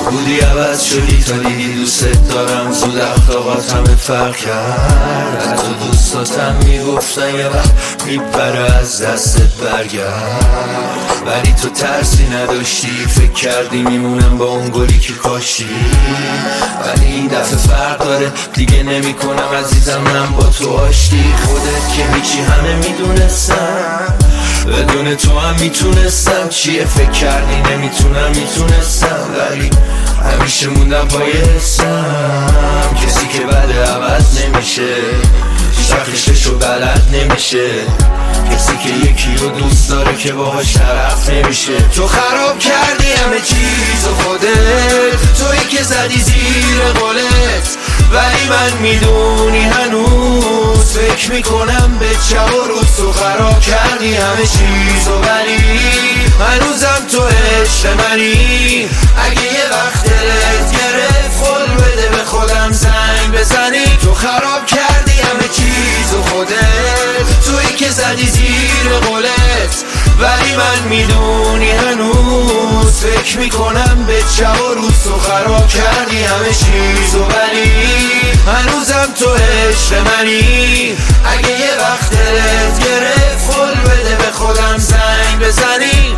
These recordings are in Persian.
بودی عوض شدی تا دیدی دوست دارم. زود اخلاقات همه فرق کرد. حتی دوستاتم میگفتن یه وقت میپره از دستت برگرد. ولی تو ترسی نداشتی، فکر کردی میمونم با اون گلی که کاشتی. ولی این دفعه فرق داره، دیگه نمی کنم عزیزم من با تو آشتی. خودت که هیچی همه میدونستم، بدون تو هم میتونستم. چیه فکر کردی نمیتونم، میتونستم. ولی همیشه موندم پای حسم. کسی که بده عوض نمیشه، شخششو بلد نمیشه. کسی که یکی رو دوست داره که باهاش طرف نمیشه. تو خراب کردی همه چیز و خودت، تویی که زدی زیر قولت. ولی من میدونی هنوز فکر میکنم به شب و روز. تو خراب کردی همه چیز و ولی هنوزم تو عشق منی. اگه یه وقت دلت گرفت قول بده به خودم زنگ بزنی. تو خراب کردی همه چیز و خودت، تویی که زدی زیر قولت. ولی من میدونی هنوز فکر میکنم به شب و روز. تو خراب کردی همه چیز و ولی هنوزم تو عشق منی. اگه یه وقت دلت گرفت قول بده به خودم زنگ بزنی.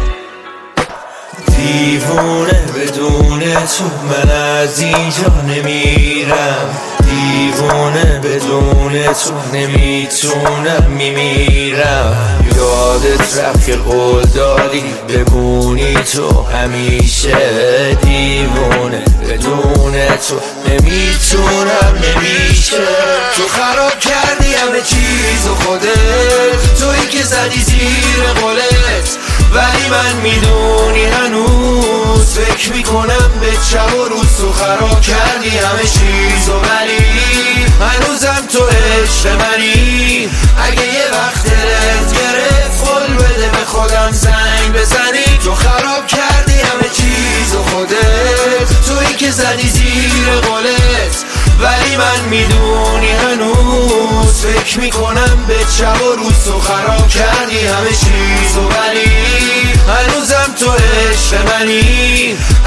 دیوونه بدون تو من از اینجا نمیرم. دیوونه بدون تو نمیتونم، میمیرم. یادت رفت که قول دادی بمونی تو همیشه. دیوونه بدون تو نمیتونم، نمیشه. تو خراب کردی همه چیز و خودت، تویی که زدی زیر قولت. ولی من میدونی هنوز فکر میکنم به شب و روز. تو خراب کردی همه چیز و ولی هنوزم تو عشق منی. اگه یه وقت دلت گرفت قول بده به خودم زنگ بزنی. تو خراب کردی همه چیز و خودت، تویی که زدی زیر قولت. ولی من میدونی هنوز فکر میکنم به شب و روز. تو خراب کردی همه چیز و ولی هنوزم تو عشق منی.